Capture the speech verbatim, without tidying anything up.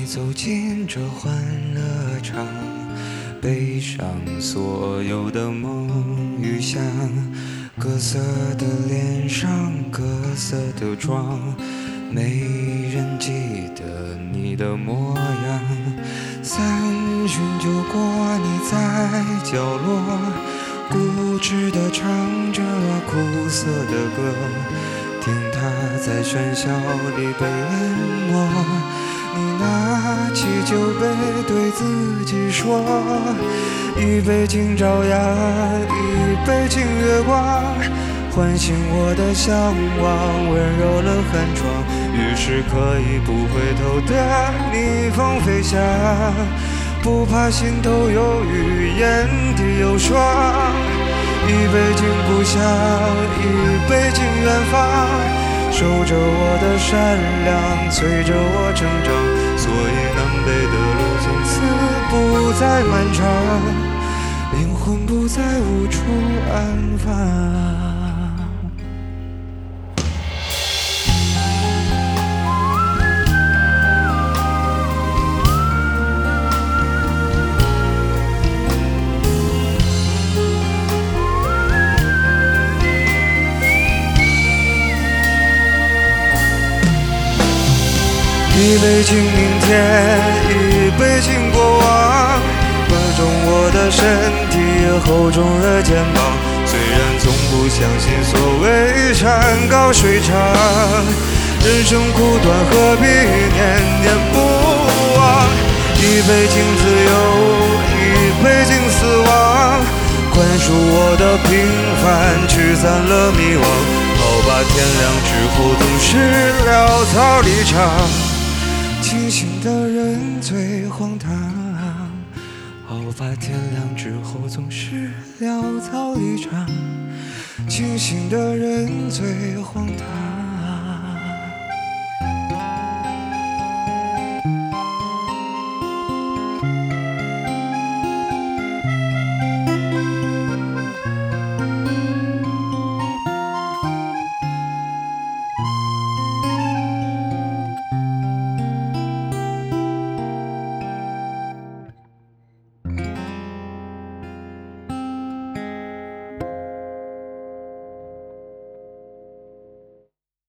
你走进这欢乐场，背上所有的梦与想，各色的脸上，各色的妆，没人记得你的模样。三巡酒过，你在角落固执地唱着苦涩的歌，听它在喧嚣里被淹没。你拿起酒杯对自己说，一杯敬朝阳，一杯敬月光，唤醒我的向往，温柔了寒窗，于是可以不回头的逆风飞翔，不怕心头有雨，眼底有霜。一杯敬故乡，一杯敬远方，守着我的善良，催着我成长，所以南北的路从此不再漫长，灵魂不再无处安放。一杯敬明天，一杯敬过往，喝重我的身体，厚重了肩膀。虽然从不相信所谓山高水长，人生苦短，何必念念不忘？一杯敬自由，一杯敬死亡，宽恕我的平凡，驱散了迷惘。好吧，天亮之后总是潦草离场，清醒的人最荒唐。好吧，天亮之后总是潦草离场，清醒的人最荒唐。